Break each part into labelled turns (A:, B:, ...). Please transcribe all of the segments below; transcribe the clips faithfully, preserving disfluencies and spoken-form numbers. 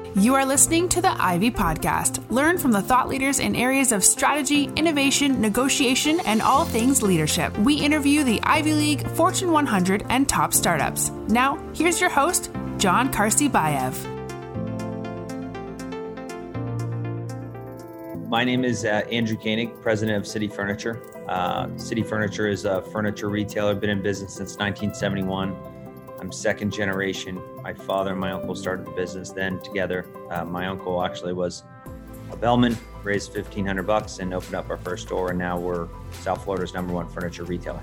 A: You are listening to the Ivy Podcast. Learn from the thought leaders in areas of strategy, innovation, negotiation, and all things leadership. We interview the Ivy League, Fortune one hundred, and top startups. Now, here's your host, John Karsibayev.
B: My name is uh, Andrew Koenig, president of City Furniture. Uh, City Furniture is a furniture retailer, been in business since nineteen seventy-one. I'm second generation. My father and my uncle started the business then together. Uh, my uncle actually was a bellman, raised fifteen hundred bucks and opened up our first store. And now we're South Florida's number one furniture retailer.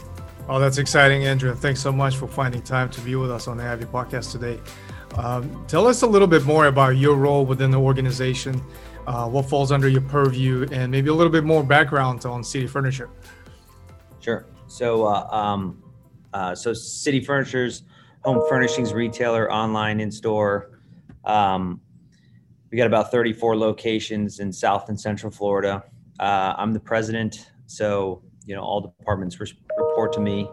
C: Oh, that's exciting, Andrew. Thanks so much for finding time to be with us on the Ivy Podcast today. Um, tell us a little bit more about your role within the organization, uh, what falls under your purview, and maybe a little bit more background on City Furniture.
B: Sure. So, uh, um, Uh, so City Furniture's home furnishings retailer, online, in-store. Um, we got about thirty-four locations in South and Central Florida. Uh, I'm the president, so you know all departments res- report to me,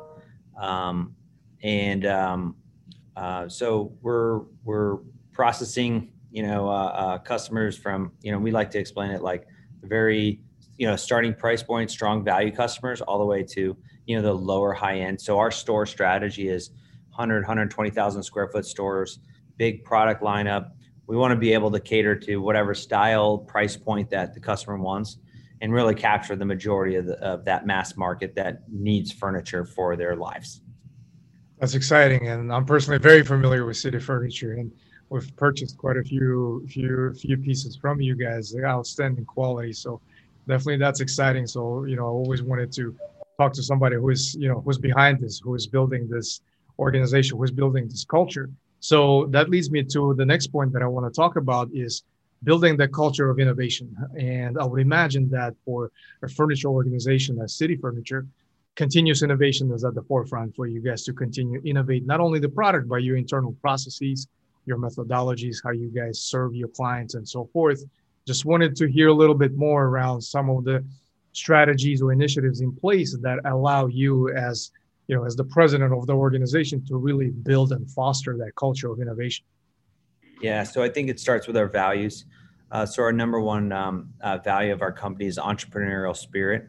B: um, and um, uh, so we're we're processing you know uh, uh, customers from you know we like to explain it like very you know starting price point, strong value customers, all the way to you know, the lower high end. So our store strategy is one hundred, one hundred twenty thousand square foot stores, big product lineup. We want to be able to cater to whatever style, price point that the customer wants and really capture the majority of, the, of that mass market that needs furniture for their lives.
C: That's exciting. And I'm personally very familiar with City Furniture, and we've purchased quite a few, few, few pieces from you guys. They're outstanding quality. So definitely that's exciting. So, you know, I always wanted to talk to somebody who is, you know, who's behind this, who is building this organization, who is building this culture. So that leads me to the next point that I want to talk about is building the culture of innovation. And I would imagine that for a furniture organization as City Furniture, continuous innovation is at the forefront for you guys to continue innovate, not only the product, but your internal processes, your methodologies, how you guys serve your clients and so forth. Just wanted to hear a little bit more around some of the strategies or initiatives in place that allow you as, you know, as the president of the organization to really build and foster that culture of innovation?
B: Yeah, so I think it starts with our values. Uh, so our number one um, uh, value of our company is entrepreneurial spirit.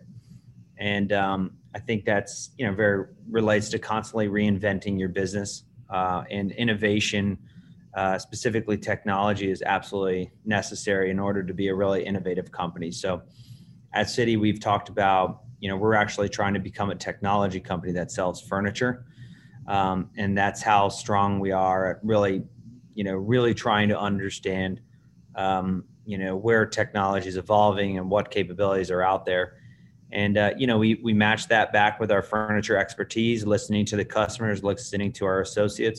B: And um, I think that's, you know, very relates to constantly reinventing your business uh, and innovation, uh, specifically technology is absolutely necessary in order to be a really innovative company. So at City, we've talked about, you know, we're actually trying to become a technology company that sells furniture. Um, and that's how strong we are at really, you know, really trying to understand, um, you know, where technology is evolving and what capabilities are out there. And, uh, you know, we we match that back with our furniture expertise, listening to the customers, listening to our associates.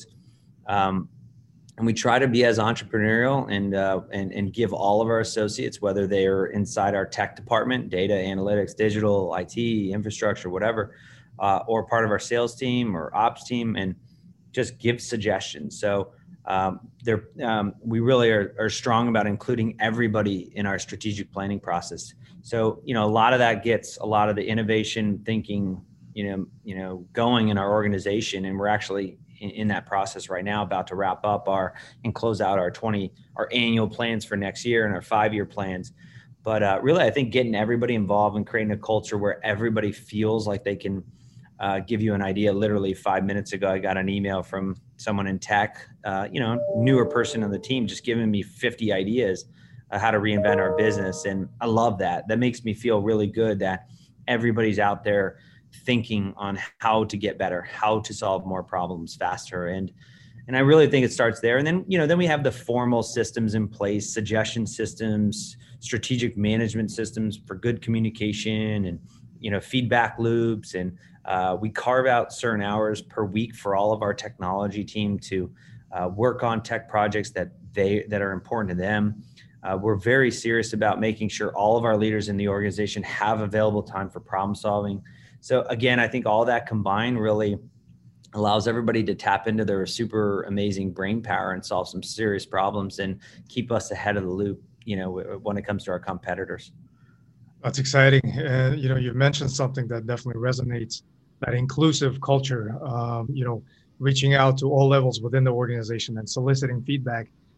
B: Um, And we try to be as entrepreneurial and, uh, and and give all of our associates, whether they are inside our tech department, data analytics, digital, I T, infrastructure, whatever, uh, or part of our sales team or ops team, and just give suggestions. So um, they're, um, we really are, are strong about including everybody in our strategic planning process. So, you know, a lot of that gets a lot of the innovation thinking, you know, you know, going in our organization, and we're actually in, in that process right now, about to wrap up our and close out our twenty our annual plans for next year and our five-year plans. But uh, really, I think getting everybody involved and creating a culture where everybody feels like they can uh, give you an idea. Literally five minutes ago, I got an email from someone in tech, uh, you know, newer person on the team, just giving me fifty ideas uh, how to reinvent our business. And I love that. That makes me feel really good that everybody's out there thinking on how to get better, how to solve more problems faster. And and I really think it starts there. And then, you know, then we have the formal systems in place, suggestion systems, strategic management systems for good communication and, you know, feedback loops. And uh, we carve out certain hours per week for all of our technology team to uh, work on tech projects that they that are important to them. Uh, we're very serious about making sure all of our leaders in the organization have available time for problem solving. So again, I think all that combined really allows everybody to tap into their super amazing brain power and solve some serious problems and keep us ahead of the loop, you know, when it comes to our competitors.
C: That's exciting. Uh, you know, you've mentioned something that definitely resonates, that inclusive culture, um, you know, reaching out to all levels within the organization and soliciting feedback.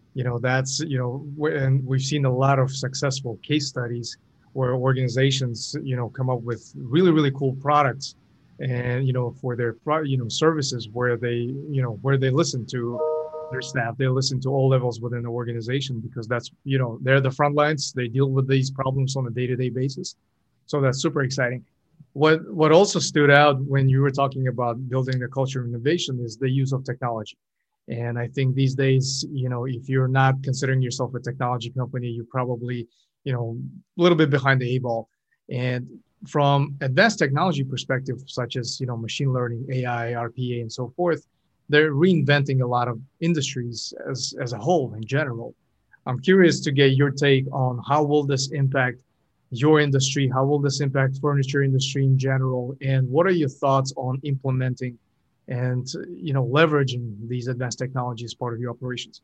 C: you know, that's, you know, wh- and we've seen a lot of successful case studies where organizations, you know, come up with really, really cool products and, you know, for their, pro- you know, services where they, you know, where they listen to their staff, they listen to all levels within the organization because that's, you know, they're the front lines. They deal with these problems on a day-to-day basis. So that's super exciting. What, what also stood out when you were talking about building the culture of innovation is the use of technology. And I think these days, you know, if you're not considering yourself a technology company, you're probably, you know, a little bit behind the eight ball. And from advanced technology perspective, such as, you know, machine learning, A I, R P A, and so forth, they're reinventing a lot of industries as, as a whole in general. I'm curious to get your take on how will this impact your industry? How will this impact furniture industry in general? And what are your thoughts on implementing and, you know, leveraging these advanced technologies as part of your operations?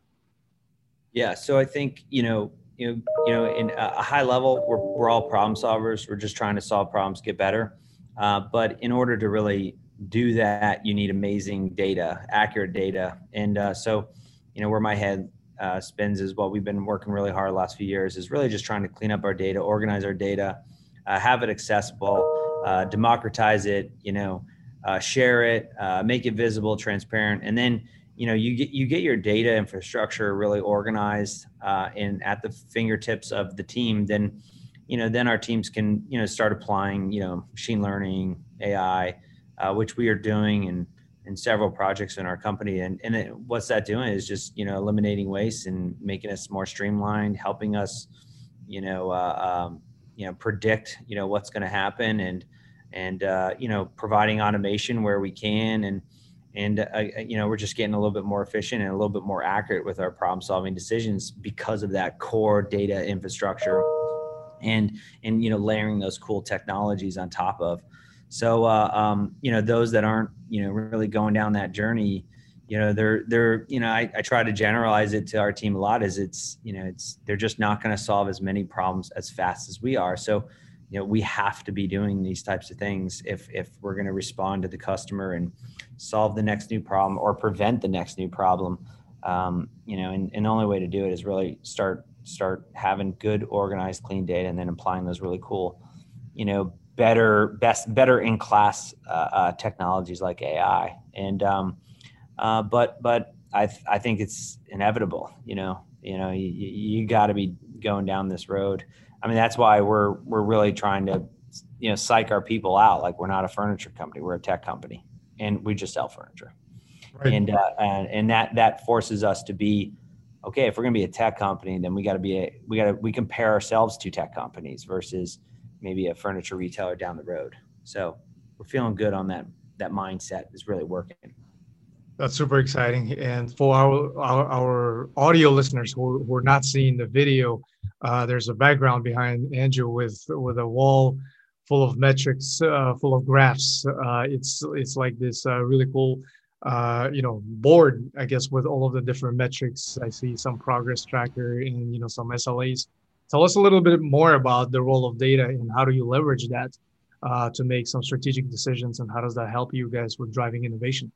B: Yeah, so I think, you know, you know, you know, in a high level, we're we're all problem solvers. We're just trying to solve problems, get better. Uh, but in order to really do that, you need amazing data, accurate data. And uh, so, you know, where my head uh, spins is what we've been working really hard the last few years is really just trying to clean up our data, organize our data, uh, have it accessible, uh, democratize it, you know, uh, share it, uh, make it visible, transparent, and then you know, you get you get your data infrastructure really organized uh, and at the fingertips of the team. Then, you know, then our teams can you know start applying you know machine learning, A I, uh, which we are doing in in several projects in our company. And and it, what's that doing is just you know eliminating waste and making us more streamlined, helping us, you know, uh, um, you know predict you know what's going to happen and and uh, you know providing automation where we can and And, uh, you know, we're just getting a little bit more efficient and a little bit more accurate with our problem solving decisions because of that core data infrastructure and, and, you know, layering those cool technologies on top of. So, uh, um, you know, those that aren't, you know, really going down that journey, you know, they're, they're, you know, I, I try to generalize it to our team a lot is it's, you know, it's, they're just not going to solve as many problems as fast as we are. So, you know, we have to be doing these types of things if if we're going to respond to the customer and solve the next new problem or prevent the next new problem. Um, you know, and, and the only way to do it is really start start having good, organized, clean data, and then applying those really cool, you know, better, best, better in class uh, uh, technologies like A I. And um, uh, but but I th- I think it's inevitable. You know, you know, you, you got to be going down this road. I mean, that's why we're we're really trying to, you know, psych our people out. Like we're not a furniture company, we're a tech company, and we just sell furniture.
C: Right.
B: And uh, and and that that forces us to be okay. If we're going to be a tech company, then we got to be a we got to we compare ourselves to tech companies versus maybe a furniture retailer down the road. So we're feeling good on that. That mindset is really working.
C: That's super exciting. And for our our, our audio listeners who, who are not seeing the video, uh, there's a background behind Andrew with with a wall full of metrics, uh, full of graphs. Uh, it's it's like this uh, really cool, uh, you know, board, I guess, with all of the different metrics. I see some progress tracker and you know some S L As. Tell us a little bit more about the role of data and how do you leverage that uh, to make some strategic decisions, and how does that help you guys with driving innovation?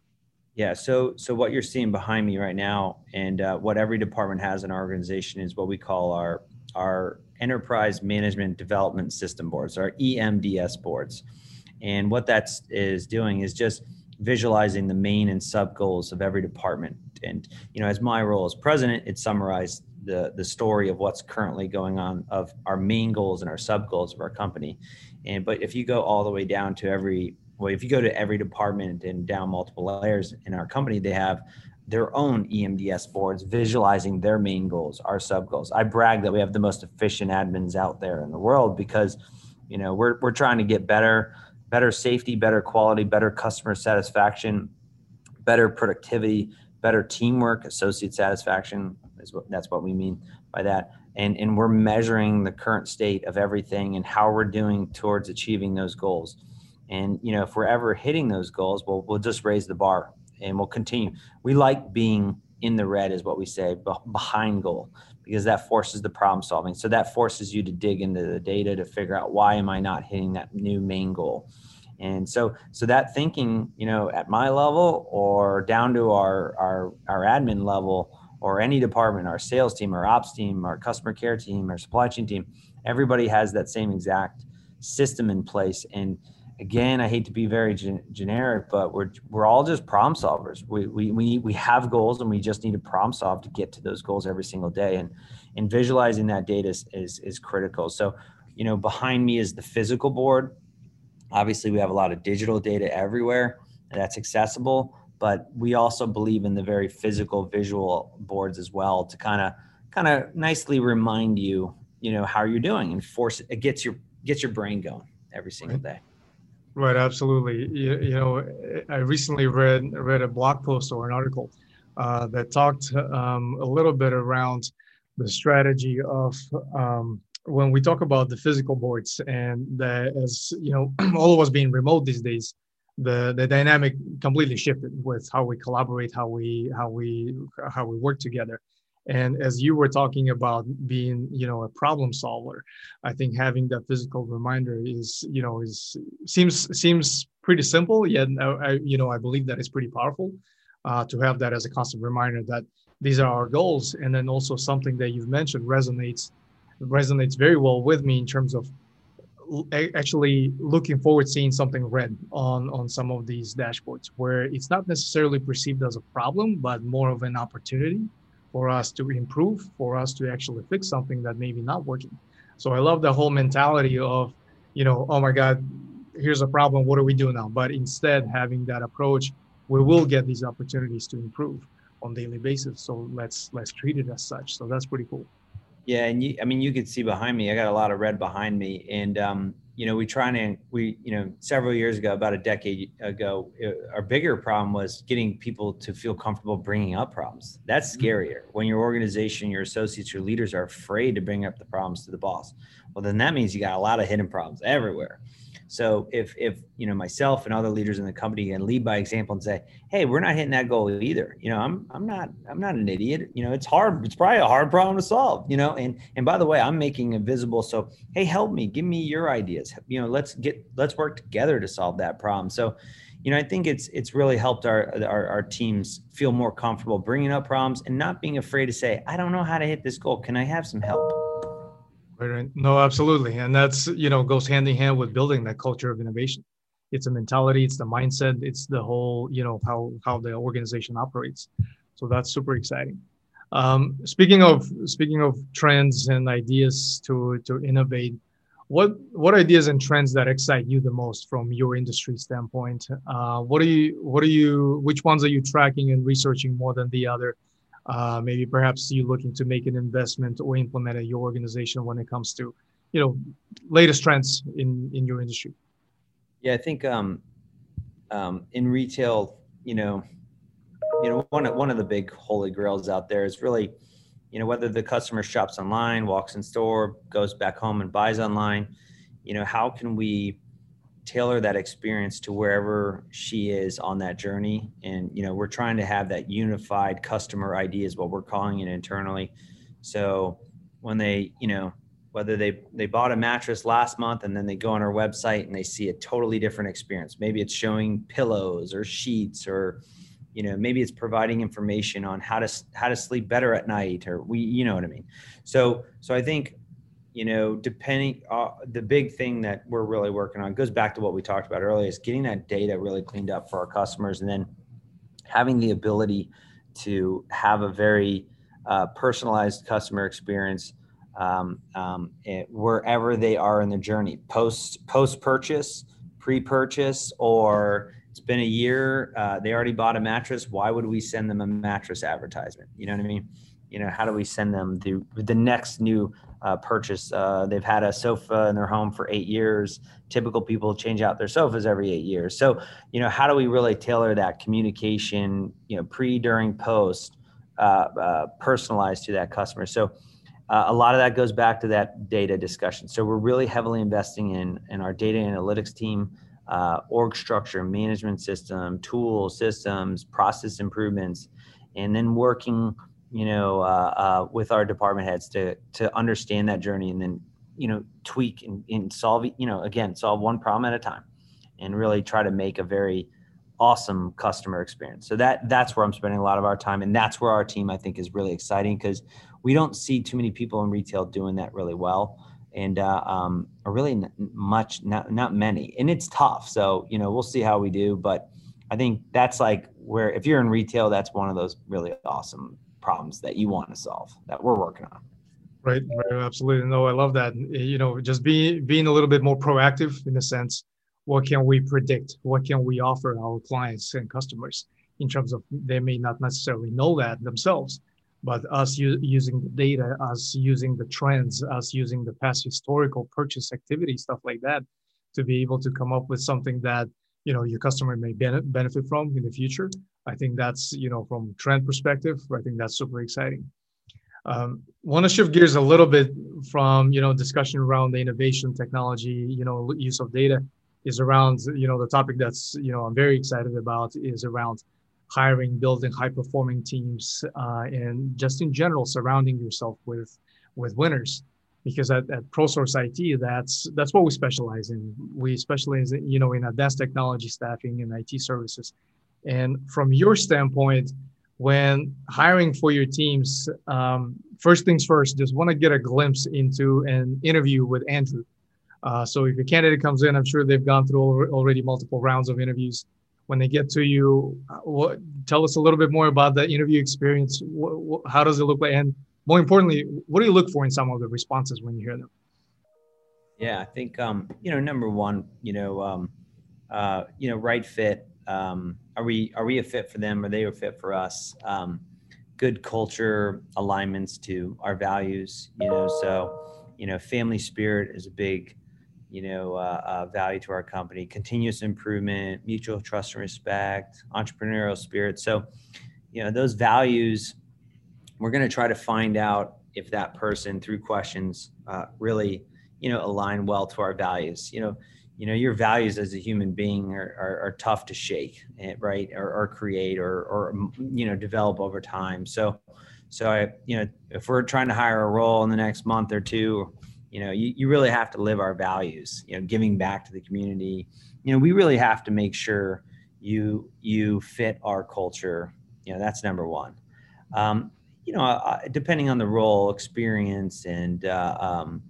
B: Yeah. So, so what you're seeing behind me right now, and uh, what every department has in our organization is what we call our our enterprise management development system boards, our E M D S boards. And what that's is doing is just visualizing the main and sub goals of every department. And you know, as my role as president, it summarized the the story of what's currently going on of our main goals and our sub goals of our company. And but if you go all the way down to every well, if you go to every department and down multiple layers in our company, they have their own E M D S boards visualizing their main goals, our sub goals. I brag that we have the most efficient admins out there in the world because, you know, we're we're trying to get better, better safety, better quality, better customer satisfaction, better productivity, better teamwork, associate satisfaction is what that's what we mean by that. And and we're measuring the current state of everything and how we're doing towards achieving those goals. And, you know, if we're ever hitting those goals, we'll, we'll just raise the bar and we'll continue. We like being in the red is what we say, behind goal, because that forces the problem solving. So that forces you to dig into the data to figure out why am I not hitting that new main goal? And so, so that thinking, you know, at my level or down to our, our, our admin level, or any department, our sales team, our ops team, our customer care team, our supply chain team, everybody has that same exact system in place. And again, I hate to be very gen- generic, but we're we're all just problem solvers. We we we we have goals, and we just need to problem solve to get to those goals every single day. And and visualizing that data is is, is critical. So, you know, behind me is the physical board. Obviously, we have a lot of digital data everywhere that's accessible, but we also believe in the very physical, visual boards as well to kind of kind of nicely remind you, you know, how you're doing and force it gets your gets your brain going every single day.
C: Right, absolutely. You, you know, I recently read read a blog post or an article uh, that talked um, a little bit around the strategy of um, when we talk about the physical boards, and that, as you know, all of us being remote these days, the the dynamic completely shifted with how we collaborate, how we how we how we work together. And as you were talking about being, you know, a problem solver, I think having that physical reminder is, you know, is seems seems pretty simple. Yet, I, you know, I believe that it's pretty powerful uh, to have that as a constant reminder that these are our goals. And then also something that you've mentioned resonates resonates very well with me in terms of actually looking forward seeing something red on on some of these dashboards, where it's not necessarily perceived as a problem, but more of an opportunity for us to improve, for us to actually fix something that may be not working. So I love the whole mentality of, you know, oh my God, here's a problem, what do we do now? But instead having that approach, we will get these opportunities to improve on a daily basis. So let's let's treat it as such. So that's pretty cool.
B: Yeah, and you, I mean, you could see behind me, I got a lot of red behind me, and um, you know, we try to, we, you know, several years ago, about a decade ago, it, our bigger problem was getting people to feel comfortable bringing up problems. That's scarier. When your organization, your associates, your leaders are afraid to bring up the problems to the boss. Well, then that means you got a lot of hidden problems everywhere. So if, if, you know, myself and other leaders in the company can lead by example and say, hey, we're not hitting that goal either. You know, I'm, I'm not, I'm not an idiot. You know, it's hard. It's probably a hard problem to solve, you know, and, and by the way, I'm making it visible. So, hey, help me, give me your ideas. You know, let's get, let's work together to solve that problem. So, you know, I think it's, it's really helped our, our, our teams feel more comfortable bringing up problems and not being afraid to say, I don't know how to hit this goal. Can I have some help?
C: Right. No, absolutely. And that's, you know, goes hand in hand with building that culture of innovation. It's a mentality, it's the mindset, it's the whole, you know, how, how the organization operates. So that's super exciting. Um, speaking of, speaking of trends and ideas to, to innovate, what, what ideas and trends that excite you the most from your industry standpoint? Uh, what are you, what are you, which ones are you tracking and researching more than the other? Uh, maybe perhaps you looking to make an investment or implement at your organization when it comes to, you know, latest trends in, in your industry?
B: Yeah, I think um, um, in retail, you know, you know, one of, one of the big holy grails out there is really, you know, whether the customer shops online, walks in store, goes back home and buys online, you know, how can we tailor that experience to wherever she is on that journey? And, you know, we're trying to have that unified customer I D is what we're calling it internally. So when they, you know, whether they, they bought a mattress last month and then they go on our website and they see a totally different experience. Maybe it's showing pillows or sheets, or, you know, maybe it's providing information on how to, how to sleep better at night, or we, you know what I mean? So, so I think, you know, depending, uh, the big thing that we're really working on goes back to what we talked about earlier, is getting that data really cleaned up for our customers, and then having the ability to have a very uh, personalized customer experience um, um, it, wherever they are in the journey, post post purchase, pre-purchase, or it's been a year, uh, they already bought a mattress. Why would we send them a mattress advertisement? You know what I mean? You know, how do we send them the the next new uh, purchase? Uh, they've had a sofa in their home for eight years. Typical people change out their sofas every eight years. So, you know, how do we really tailor that communication, you know, pre, during, post, uh, uh, personalized to that customer? So uh, a lot of that goes back to that data discussion. So we're really heavily investing in, in our data analytics team, uh, org structure, management system, tools, systems, process improvements, and then working, you know, uh, uh, with our department heads to to understand that journey, and then, you know, tweak and, and solve, you know, again, solve one problem at a time, and really try to make a very awesome customer experience. So that that's where I'm spending a lot of our time. And that's where our team, I think, is really exciting, because we don't see too many people in retail doing that really well. And uh, um, or really n- much, not, not many. And it's tough. So, you know, we'll see how we do. But I think that's like where, if you're in retail, that's one of those really awesome problems that you want to solve, that we're working on.
C: Right, right, absolutely. No, I love that. You know, just being being a little bit more proactive in a sense. What can we predict? What can we offer our clients and customers in terms of, they may not necessarily know that themselves, but us u- using the data, us using the trends, us using the past historical purchase activity, stuff like that, to be able to come up with something that, you know, your customer may ben- benefit from in the future. I think that's, you know, from trend perspective, I think that's super exciting. Um, want to shift gears a little bit from, you know, discussion around the innovation, technology, you know, use of data, is around, you know, the topic that's, you know, I'm very excited about, is around hiring, building high performing teams, uh, and just in general, surrounding yourself with, with winners. Because at, at ProSource I T, that's, that's what we specialize in. We specialize in, you know, in advanced technology staffing and I T services. And from your standpoint, when hiring for your teams, um, first things first, just want to get a glimpse into an interview with Andrew. Uh, so if a candidate comes in, I'm sure they've gone through already multiple rounds of interviews. When they get to you, what, tell us a little bit more about the interview experience. What, what, how does it look like? And more importantly, what do you look for in some of the responses when you hear them?
B: Yeah, I think, um, you know, number one, you know, um, uh, you know, right fit. Um, are we, are we a fit for them? Are they a fit for us? Um, good culture alignments to our values, you know, so, you know, family spirit is a big, you know, uh, uh, value to our company, continuous improvement, mutual trust and respect, entrepreneurial spirit. So, you know, those values, we're going to try to find out if that person, through questions, uh, really, you know, align well to our values. You know, you know, your values as a human being are, are, are tough to shake, right? Or, or create, or, or, you know, develop over time. So, so I, you know, if we're trying to hire a role in the next month or two, you know, you, you really have to live our values, you know, giving back to the community. You know, we really have to make sure you, you fit our culture. You know, that's number one. Um, you know, uh, depending on the role, experience, and, uh, um,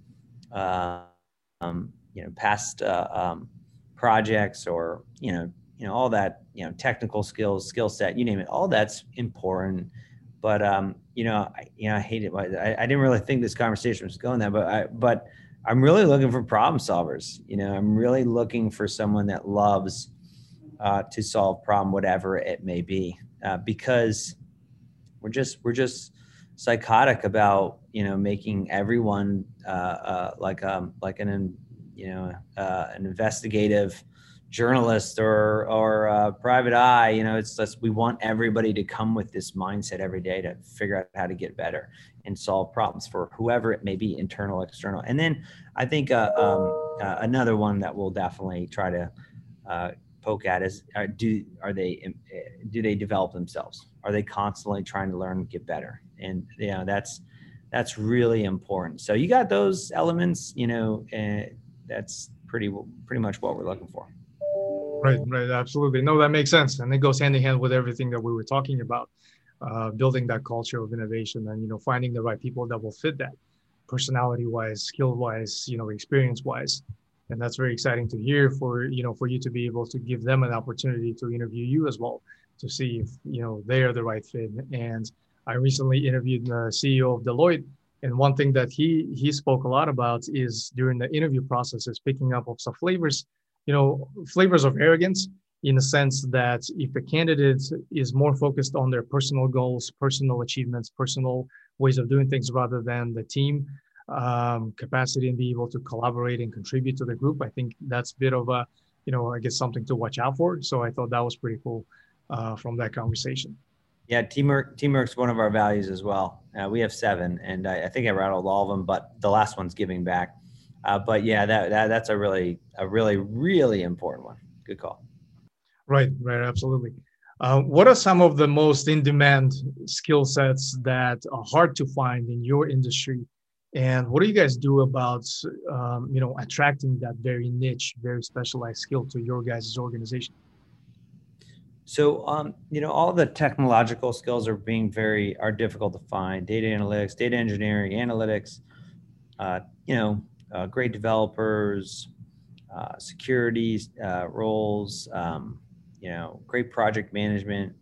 B: uh, um, you know, past, uh, um, projects, or, you know, you know, all that, you know, technical skills, skill set, you name it, all that's important. But, um, you know, I, you know, I hate it. I, I didn't really think this conversation was going there, but I, but I'm really looking for problem solvers. You know, I'm really looking for someone that loves uh, to solve problem, whatever it may be, uh, because we're just, we're just psychotic about, you know, making everyone uh, uh, like, um, like an, you know, uh, an investigative journalist or or uh, private eye. You know, it's just, we want everybody to come with this mindset every day to figure out how to get better and solve problems for whoever it may be, internal, external. And then I think uh, um, uh, another one that we'll definitely try to uh, poke at is, are, do are they do they develop themselves? Are they constantly trying to learn and get better? And you know, that's that's really important. So you got those elements, you know, uh, that's pretty pretty much what we're looking for.
C: Right, right, absolutely. No, that makes sense, and it goes hand in hand with everything that we were talking about, uh, building that culture of innovation, and you know, finding the right people that will fit that, personality-wise, skill-wise, you know, experience-wise, and that's very exciting to hear. For you know, for you to be able to give them an opportunity to interview you as well, to see if you know they are the right fit. And I recently interviewed the C E O of Deloitte, and one thing that he he spoke a lot about is during the interview process is picking up of some flavors. You know, flavors of arrogance, in the sense that if the candidate is more focused on their personal goals, personal achievements, personal ways of doing things, rather than the team um, capacity and be able to collaborate and contribute to the group, I think that's a bit of a, you know, I guess something to watch out for. So I thought that was pretty cool uh, from that conversation.
B: Yeah, teamwork. Teamwork's one of our values as well. Uh, we have seven, and I, I think I rattled all of them, but the last one's giving back. Uh, but yeah, that, that that's a really, a really, really important one. Good call.
C: Right, right, absolutely. Uh, what are some of the most in-demand skill sets that are hard to find in your industry? And what do you guys do about, um, you know, attracting that very niche, very specialized skill to your guys' organization?
B: So, um, you know, all the technological skills are being very, are difficult to find. Data analytics, data engineering, analytics, uh, you know, uh, great developers, uh, security uh, roles, um, you know, great project management.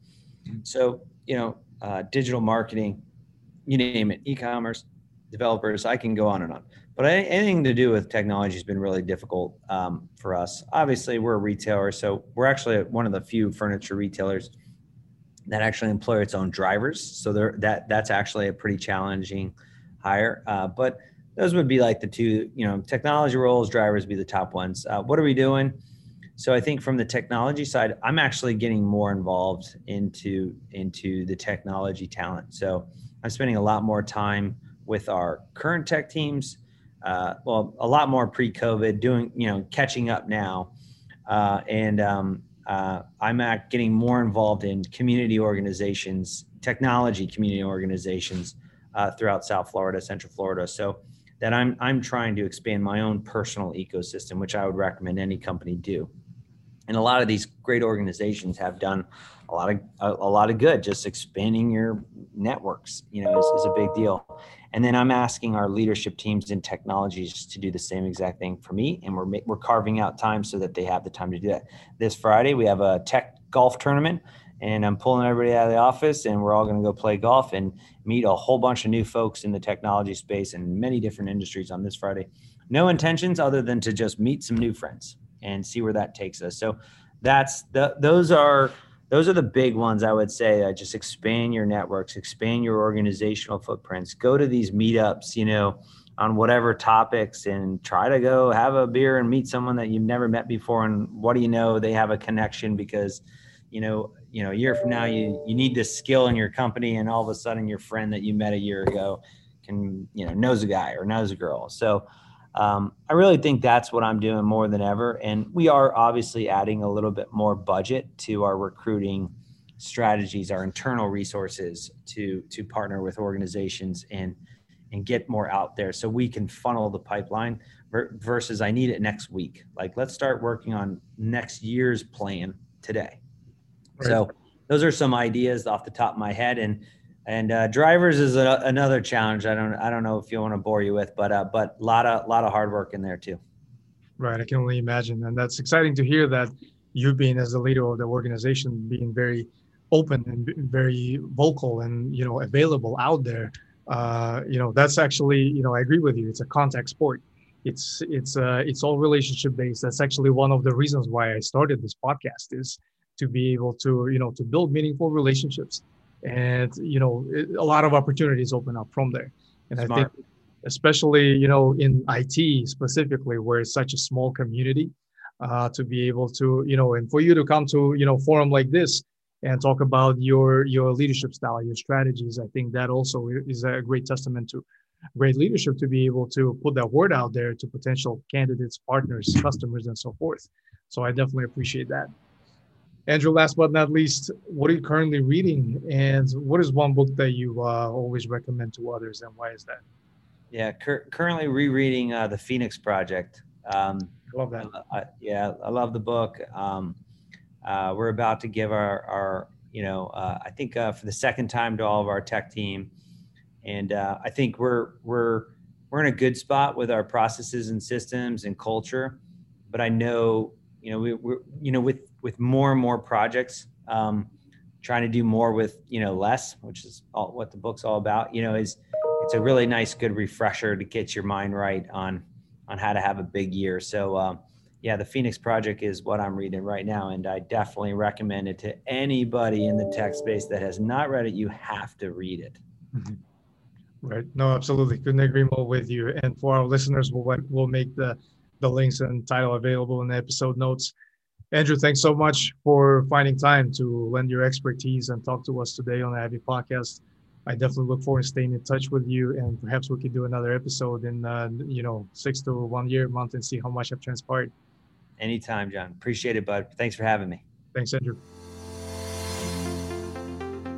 B: So, you know, uh, digital marketing, you name it, e-commerce, developers, I can go on and on. But anything to do with technology has been really difficult um, for us. Obviously, we're a retailer, so we're actually one of the few furniture retailers that actually employ its own drivers. So there, that that's actually a pretty challenging hire. Uh, but those would be like the two, you know, technology roles, drivers would be the top ones. Uh, what are we doing? So I think from the technology side, I'm actually getting more involved into into the technology talent. So I'm spending a lot more time with our current tech teams. Uh, well, a lot more pre-COVID, doing, you know, catching up now. Uh, and um, uh, I'm at getting more involved in community organizations, technology community organizations uh, throughout South Florida, Central Florida. So that I'm I'm trying to expand my own personal ecosystem, which I would recommend any company do. And a lot of these great organizations have done a lot of a, a lot of good. Just expanding your networks, you know, is, is a big deal. And then I'm asking our leadership teams in technologies to do the same exact thing for me. And we're we're carving out time so that they have the time to do that. This Friday we have a tech golf tournament, and I'm pulling everybody out of the office, and we're all going to go play golf and meet a whole bunch of new folks in the technology space and many different industries on this Friday. No intentions other than to just meet some new friends and see where that takes us. So that's the those are those are the big ones, I would say. Uh, just expand your networks, expand your organizational footprints, go to these meetups, you know, on whatever topics, and try to go have a beer and meet someone that you've never met before. And what do you know, they have a connection because, you know, you know, a year from now, you, you need this skill in your company, and all of a sudden your friend that you met a year ago can, you know, knows a guy or knows a girl. So Um, I really think that's what I'm doing more than ever. And we are obviously adding a little bit more budget to our recruiting strategies, our internal resources to, to partner with organizations and, and get more out there so we can funnel the pipeline versus I need it next week. Like, let's start working on next year's plan today. Right. So those are some ideas off the top of my head. And And uh, drivers is a, another challenge. I don't, I don't know if you want to bore you with, but, uh, but a lot of, lot of hard work in there too.
C: Right. I can only imagine. And that's exciting to hear that you being as the leader of the organization, being very open and very vocal and, you know, available out there. Uh, you know, that's actually, you know, I agree with you. It's a contact sport. It's, it's, uh, it's all relationship based. That's actually one of the reasons why I started this podcast, is to be able to, you know, to build meaningful relationships. And, you know, it, a lot of opportunities open up from there. And Smart. I think especially, you know, in I T specifically, where it's such a small community, uh, to be able to, you know, and for you to come to, you know, forum like this and talk about your, your leadership style, your strategies, I think that also is a great testament to great leadership, to be able to put that word out there to potential candidates, partners, customers, and so forth. So I definitely appreciate that. Andrew, last but not least, what are you currently reading, and what is one book that you uh, always recommend to others, and why is that?
B: Yeah, cur- currently rereading uh, The Phoenix Project. Um,
C: I love that.
B: I, yeah, I love the book. Um, uh, we're about to give our, our you know, uh, I think uh, for the second time to all of our tech team, and uh, I think we're we're we're in a good spot with our processes and systems and culture. But I know, you know, we, we're you know with with more and more projects, um, trying to do more with, you know, less, which is all, what the book's all about, you know, is it's a really nice, good refresher to get your mind right on, on how to have a big year. So, um, yeah, the Phoenix Project is what I'm reading right now. And I definitely recommend it to anybody in the tech space that has not read it. You have to read it.
C: Mm-hmm. Right. No, absolutely. Couldn't agree more with you. And for our listeners, we'll, we'll make the, the links and title available in the episode notes. Andrew, thanks so much for finding time to lend your expertise and talk to us today on the Ivy Podcast. I definitely look forward to staying in touch with you, and perhaps we could do another episode in, uh, you know, six to one year, month, and see how much I've transpired.
B: Anytime, John. Appreciate it, bud. Thanks for having me.
C: Thanks, Andrew.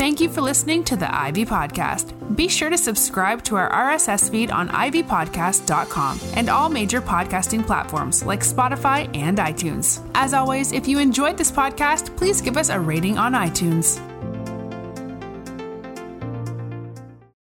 A: Thank you for listening to the Ivy Podcast. Be sure to subscribe to our R S S feed on ivy podcast dot com and all major podcasting platforms like Spotify and iTunes. As always, if you enjoyed this podcast, please give us a rating on iTunes.